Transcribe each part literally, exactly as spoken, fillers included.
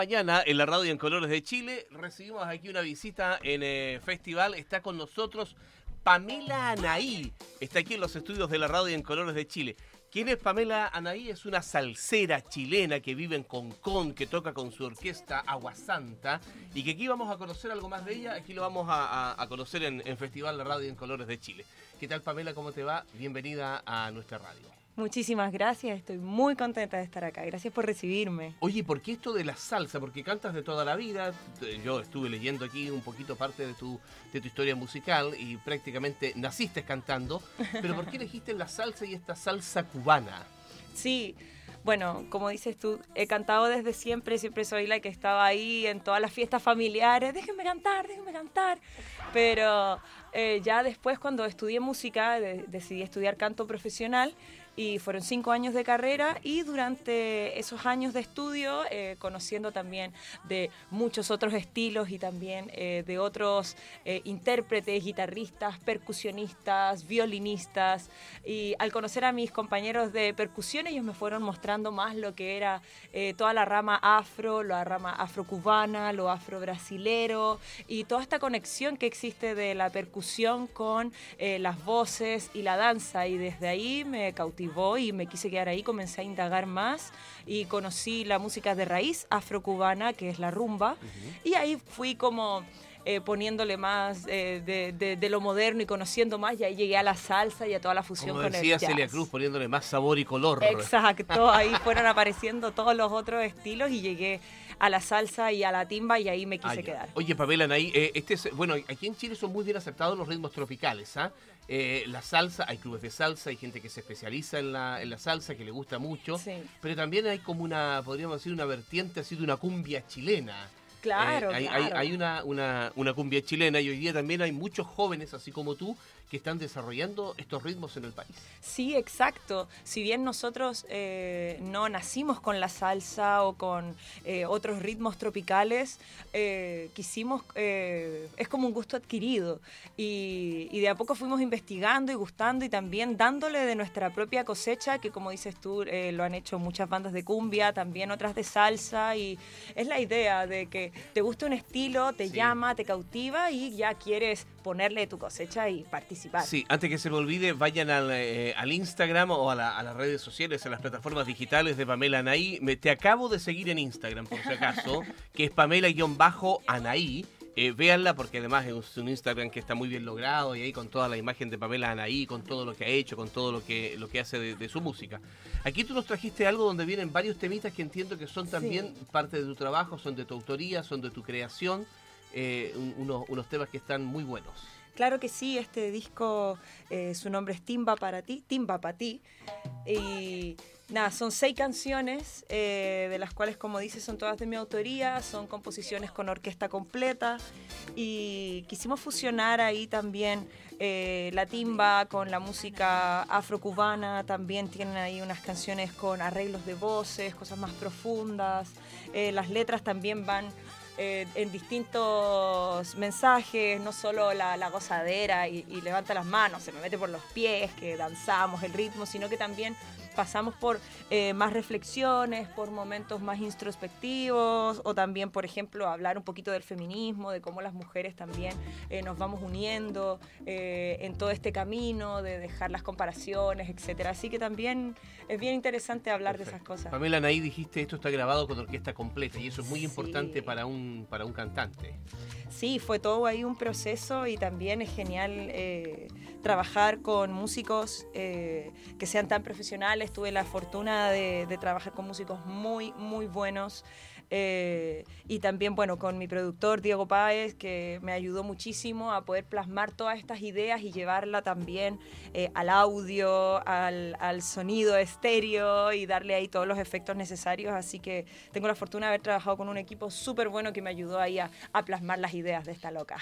Mañana en la radio en Colores de Chile recibimos aquí una visita en el festival. Está con nosotros Pamela Anaí. Está aquí en los estudios de la radio en Colores de Chile. ¿Quién es Pamela Anaí? Es una salsera chilena que vive en Concón, que toca con su orquesta Agua Santa y que aquí vamos a conocer algo más de ella. Aquí lo vamos a, a, a conocer en, en Festival La Radio en Colores de Chile. ¿Qué tal, Pamela? ¿Cómo te va? Bienvenida a nuestra radio. Muchísimas gracias, estoy muy contenta de estar acá. Gracias por recibirme. Oye, ¿por qué esto de la salsa? Porque cantas de toda la vida. Yo estuve leyendo aquí un poquito parte de tu, de tu historia musical y prácticamente naciste cantando. Pero ¿por qué elegiste la salsa y esta salsa cubana? Sí, bueno, como dices tú, he cantado desde siempre. Siempre soy la que estaba ahí en todas las fiestas familiares. Déjenme cantar, déjenme cantar. Pero eh, ya después, cuando estudié música, de, decidí estudiar canto profesional. Y fueron cinco años de carrera y durante esos años de estudio, eh, conociendo también de muchos otros estilos y también eh, de otros eh, intérpretes, guitarristas, percusionistas, violinistas. Y al conocer a mis compañeros de percusión, ellos me fueron mostrando más lo que era eh, toda la rama afro, la rama afrocubana, lo afrobrasilero y toda esta conexión que existe de la percusión con eh, las voces y la danza. Y desde ahí me cautivó y me quise quedar ahí, comencé a indagar más y conocí la música de raíz afrocubana, que es la rumba, uh-huh. Y ahí fui como eh, poniéndole más eh, de, de, de lo moderno y conociendo más, y ahí llegué a la salsa y a toda la fusión como con el jazz. decía Celia Cruz, poniéndole más sabor y color. Exacto, ahí fueron apareciendo todos los otros estilos y llegué a la salsa y a la timba y ahí me quise ah, quedar. Oye, Pamela Anaí, eh, este es, bueno, aquí en Chile son muy bien aceptados los ritmos tropicales, ¿ah? ¿eh? Eh, la salsa, hay clubes de salsa, hay gente que se especializa en la, en la salsa, que le gusta mucho, sí. Pero también hay como una, podríamos decir, una vertiente así de una cumbia chilena. Claro, eh, hay, claro. Hay, hay una, una, una cumbia chilena y hoy día también hay muchos jóvenes, así como tú, que están desarrollando estos ritmos en el país. Sí, exacto. Si bien nosotros eh, no nacimos con la salsa o con eh, otros ritmos tropicales, eh, quisimos, eh, es como un gusto adquirido. Y, y de a poco fuimos investigando y gustando y también dándole de nuestra propia cosecha, que como dices tú, eh, lo han hecho muchas bandas de cumbia, también otras de salsa. Y es la idea de que te gusta un estilo, te sí. llama, te cautiva y ya quieres ponerle tu cosecha y participar. Sí, antes que se me olvide, vayan al, eh, al Instagram o a, la, a las redes sociales, a las plataformas digitales de Pamela Anaí. Me, te acabo de seguir en Instagram, por si acaso, que es Pamela-Anaí. Eh, véanla porque además es un Instagram que está muy bien logrado y ahí con toda la imagen de Pamela Anaí, con todo lo que ha hecho, con todo lo que, lo que hace de, de su música. Aquí tú nos trajiste algo donde vienen varios temitas que entiendo que son también sí. parte de tu trabajo, son de tu autoría, son de tu creación, eh, unos, unos temas que están muy buenos. Claro que sí, este disco, eh, su nombre es Timba para ti, Timba para ti. Y nada, son seis canciones, eh, de las cuales, como dices, son todas de mi autoría, son composiciones con orquesta completa. Y quisimos fusionar ahí también eh, la timba con la música afrocubana. También tienen ahí unas canciones con arreglos de voces, cosas más profundas. Eh, las letras también van Eh, en distintos mensajes, no solo la, la gozadera y, y levanta las manos, se me mete por los pies, que danzamos el ritmo, sino que también pasamos por eh, más reflexiones, por momentos más introspectivos, o también, por ejemplo, hablar un poquito del feminismo, de cómo las mujeres también eh, nos vamos uniendo eh, en todo este camino, de dejar las comparaciones, etcétera. Así que también es bien interesante hablar Perfecto. de esas cosas. Pamela Anaí, dijiste, esto está grabado con orquesta completa y eso es muy sí. importante para un, para un cantante. Sí, fue todo ahí un proceso y también es genial eh, trabajar con músicos eh, que sean tan profesionales. Tuve la fortuna de, de trabajar con músicos muy, muy buenos. Eh, y también, bueno, con mi productor Diego Páez, que me ayudó muchísimo a poder plasmar todas estas ideas y llevarla también eh, al audio, al, al sonido estéreo y darle ahí todos los efectos necesarios. Así que tengo la fortuna de haber trabajado con un equipo súper bueno que me ayudó ahí a, a plasmar las ideas de esta loca.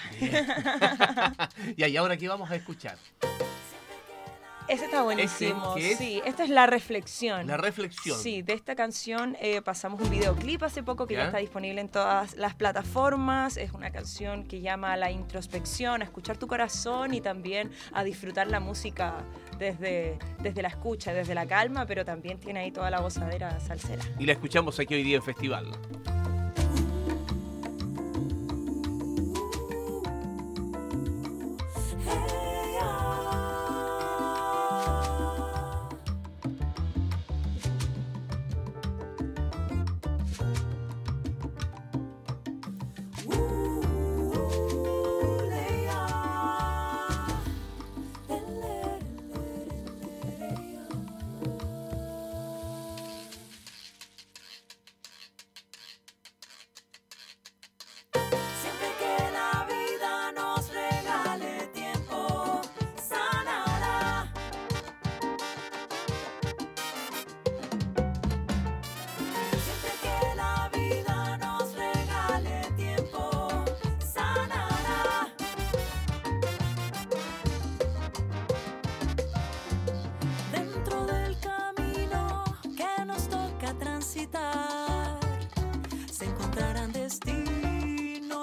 Y ahora, ¿qué vamos a escuchar? Ese está buenísimo, ¿Ese, sí. Esta es La Reflexión. La Reflexión. Sí, de esta canción eh, pasamos un videoclip hace poco que ¿Ya? ya está disponible en todas las plataformas. Es una canción que llama a la introspección, a escuchar tu corazón y también a disfrutar la música desde, desde la escucha, desde la calma, pero también tiene ahí toda la gozadera salsera. Y la escuchamos aquí hoy día en Festival.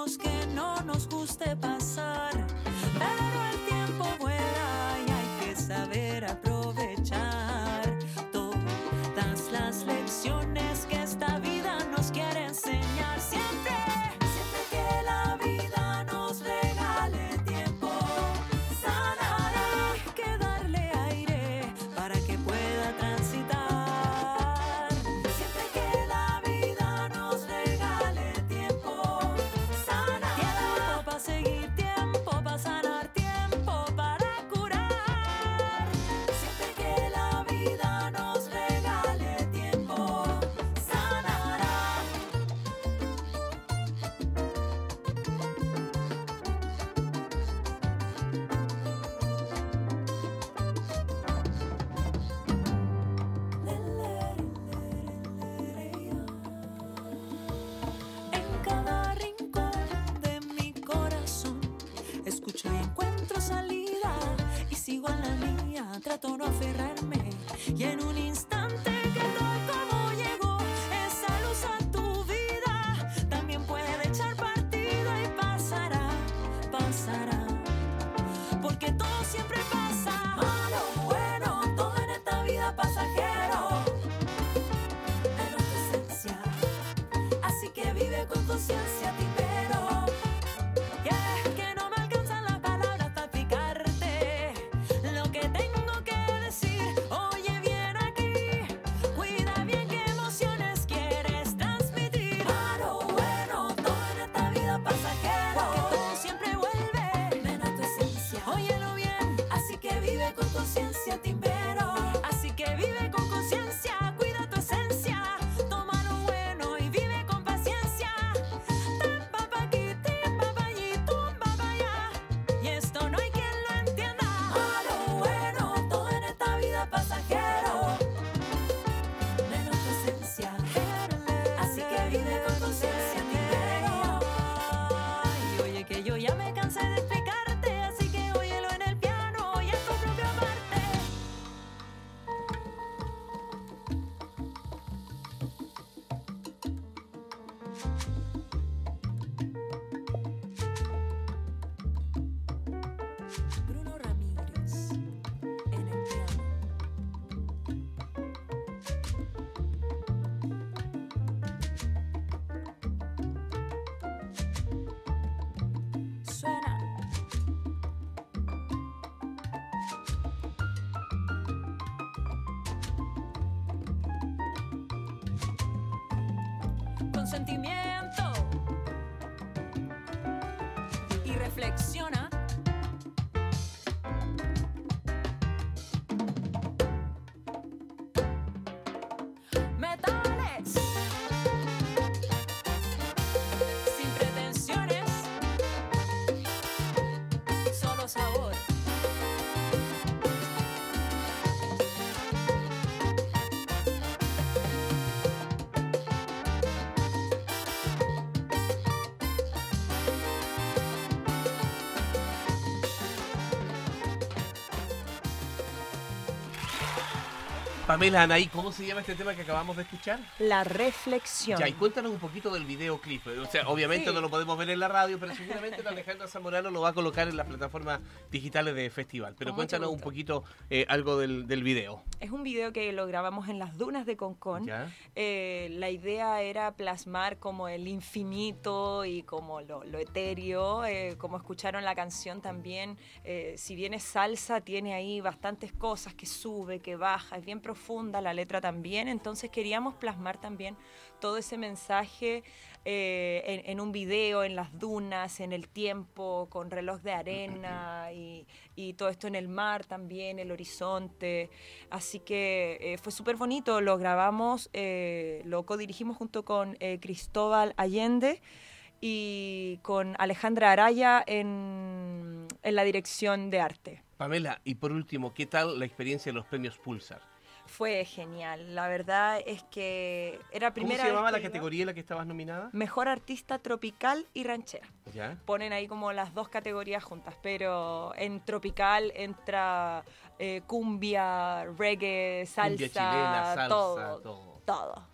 momentos que no nos guste pasar, pero el tiempo vuela y hay que saber aprovechar todas las lecciones que esta vida nos quiere enseñar. Siempre, siempre que la vida nos regale tiempo, sanará. Hay que darle aire para que pueda transitar. Siempre que la vida nos regale tiempo, sanará. Tiempo para seguir, tiempo para sanar, tiempo para curar. Siempre que la vida nos regale tiempo, sanará. En cada rincón de mi corazón escucho y encuentro salida, y sigo en la mía, trato no aferrarme, y en un instante que tal como llegó esa luz a tu vida, también puede echar partido y pasará, pasará, porque todo siempre pasa, malo, bueno, todo en esta vida pasajero, menos tu esencia, así que vive con conciencia, tipero. Yeah, que no me alcanzan las palabras para explicarte lo que tengo que decir. Oye bien aquí, cuida bien qué emociones quieres transmitir. Claro, bueno, todo en esta vida pasajero, porque todo siempre vuelve, menos tu esencia. Óyelo bien, así que vive con conciencia, timbero. Así que vive con conciencia, cuida tu esencia, toma lo bueno y vive con paciencia. Tampa pa' aquí, timpa pa' allí, tumba pa' allá, y esto no hay quien lo entienda. Malo, bueno, todo en esta vida pasajero, menos tu esencia. Así que vive con conciencia, timbero. Y oye que yo ya me cansé de explicarte, así que óyelo en el piano y en tu propia parte. Bruno Ramírez en el piano. Suena. Con sentimiento y reflexiona. Metales sin pretensiones, solo sabor. Pamela, Anaí, ¿cómo se llama este tema que acabamos de escuchar? La reflexión. Ya, y cuéntanos un poquito del videoclip. O sea, obviamente Sí. no lo podemos ver en la radio, pero seguramente la Alejandra Zamorano lo va a colocar en las plataformas digitales de festival. Pero Con mucho cuéntanos un gusto. poquito eh, algo del, del video. Es un video que lo grabamos en las dunas de Concón. ¿Ya? Eh, la idea era plasmar como el infinito y como lo, lo etéreo, eh, como escucharon la canción también, eh, si bien es salsa, tiene ahí bastantes cosas que sube, que baja, es bien profunda la letra también, entonces queríamos plasmar también todo ese mensaje eh, en, en un video, en las dunas, en el tiempo, con reloj de arena y, y todo esto en el mar también, el horizonte. Así que eh, fue súper bonito, lo grabamos, eh, lo codirigimos junto con eh, Cristóbal Allende y con Alejandra Araya en, en la dirección de arte. Pamela, y por último, ¿qué tal la experiencia de los premios Pulsar? Fue genial, la verdad es que era ¿Cómo primera se llamaba vez la que iba. categoría en la que estabas nominada? Mejor artista tropical y ranchera. ¿Ya? Ponen ahí como las dos categorías juntas, pero en tropical entra eh, cumbia, reggae, salsa, Cumbia chilena, salsa, todo, todo. todo.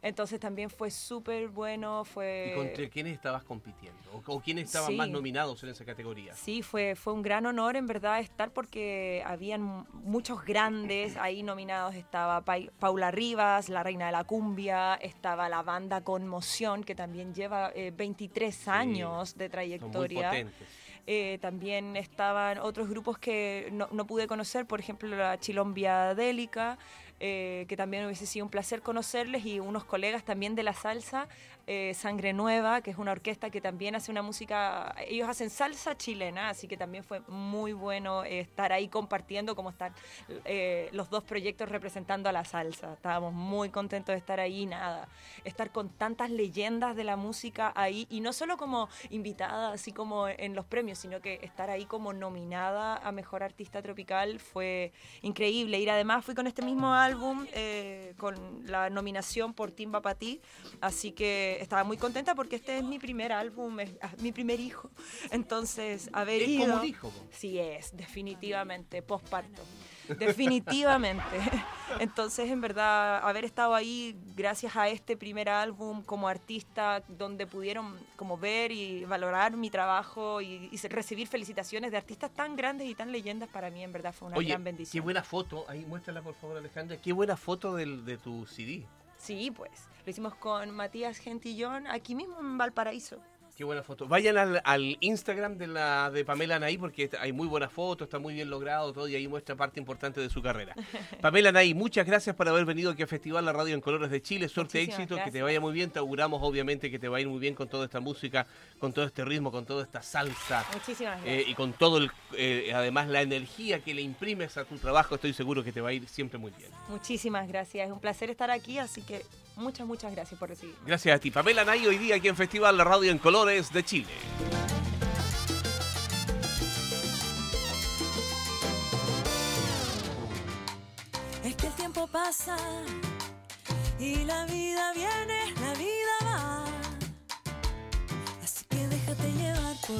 Entonces también fue súper bueno. Fue... ¿Y contra quiénes estabas compitiendo? ¿O, o quiénes estaban Sí. más nominados en esa categoría? Sí, fue, fue un gran honor en verdad estar porque habían muchos grandes ahí nominados. Estaba Pa- Paula Rivas, la reina de la cumbia, estaba la banda Conmoción, que también lleva eh, veintitrés años de Son muy trayectoria. potentes. Eh, también estaban otros grupos que no, no pude conocer, por ejemplo la Chilombia Délica, eh, que también hubiese sido un placer conocerles, y unos colegas también de la salsa, eh, Sangre Nueva, que es una orquesta que también hace una música, ellos hacen salsa chilena, así que también fue muy bueno eh, estar ahí compartiendo como están eh, los dos proyectos representando a la salsa. Estábamos muy contentos de estar ahí, nada, estar con tantas leyendas de la música ahí, y no solo como invitada, así como en los premios, sino que estar ahí como nominada a Mejor Artista Tropical fue increíble. Y además fui con este mismo álbum, eh, con la nominación por Timba Patí, así que estaba muy contenta porque este es mi primer álbum, es ah, mi primer hijo. Entonces, haber Es ido... como un hijo, po. Sí es, definitivamente, posparto. Definitivamente. Entonces, en verdad, haber estado ahí gracias a este primer álbum como artista, donde pudieron como ver y valorar mi trabajo y, y recibir felicitaciones de artistas tan grandes y tan leyendas, para mí en verdad fue una Oye, gran qué bendición. buena foto. Ahí, muéstrala por favor, Alejandra. Qué buena foto del, de tu C D. Sí, pues, lo hicimos con Matías Gentillón aquí mismo en Valparaíso. Qué buena foto. Vayan al, al Instagram de la de Pamela Anaí, porque hay muy buenas fotos, está muy bien logrado todo, y ahí muestra parte importante de su carrera. Pamela Anaí, muchas gracias por haber venido aquí a Festival La Radio en Colores de Chile. Suerte, Muchísimas éxito, gracias. que te vaya muy bien. Te auguramos obviamente que te va a ir muy bien con toda esta música, con todo este ritmo, con toda esta salsa. Muchísimas gracias. Eh, y con todo, el, eh, además, la energía que le imprimes a tu trabajo, estoy seguro que te va a ir siempre muy bien. Muchísimas gracias. Es un placer estar aquí, así que muchas, muchas gracias por recibirme. Gracias a ti. Pamela Anaí, hoy día aquí en Festival La Radio en Colores de Chile. Es que el tiempo pasa y la vida viene